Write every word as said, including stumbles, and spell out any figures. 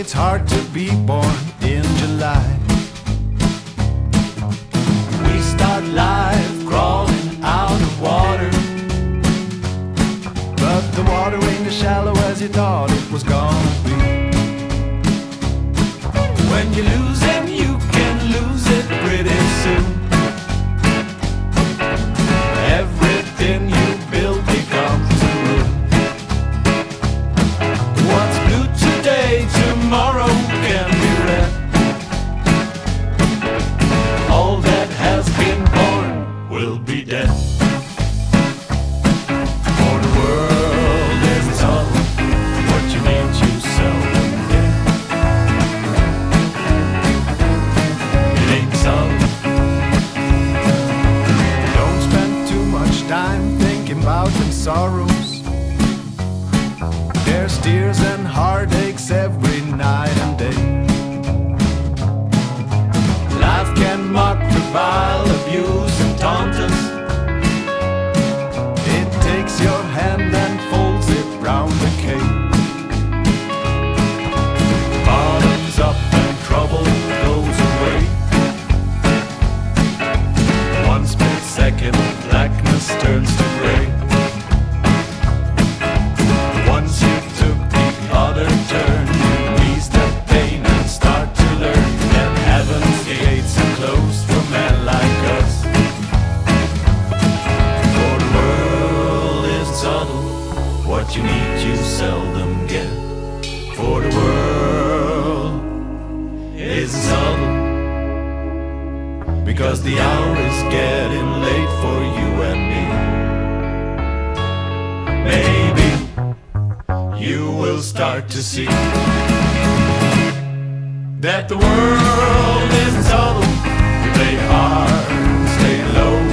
it's hard to be born in July. We start life crawling out of water, but the water ain't as shallow as you thought it was gonna be. When you lose it, you can lose it pretty soon. Everything you build becomes a ruin. What's blue today, tomorrow can be red. All that has been born will be dead. For the world is subtle, what you need you seldom get. It ain't subtle. Don't spend too much time thinking about them sorrows. There's tears and heartaches every night and day. Life can mock, revile, abuse and taunt us. It takes your hand and folds it round the cape. Bottoms up and trouble goes away. One split second, blackness turns to gray. Once you took the other turn, you ease the pain and start to learn that heaven's gates are closed for men like us. For the world is subtle, what you need you seldom get. For the world is subtle, because the hour is getting late for you and me. Maybe you will start to see that the world isn't subtle. We play hard, stay low.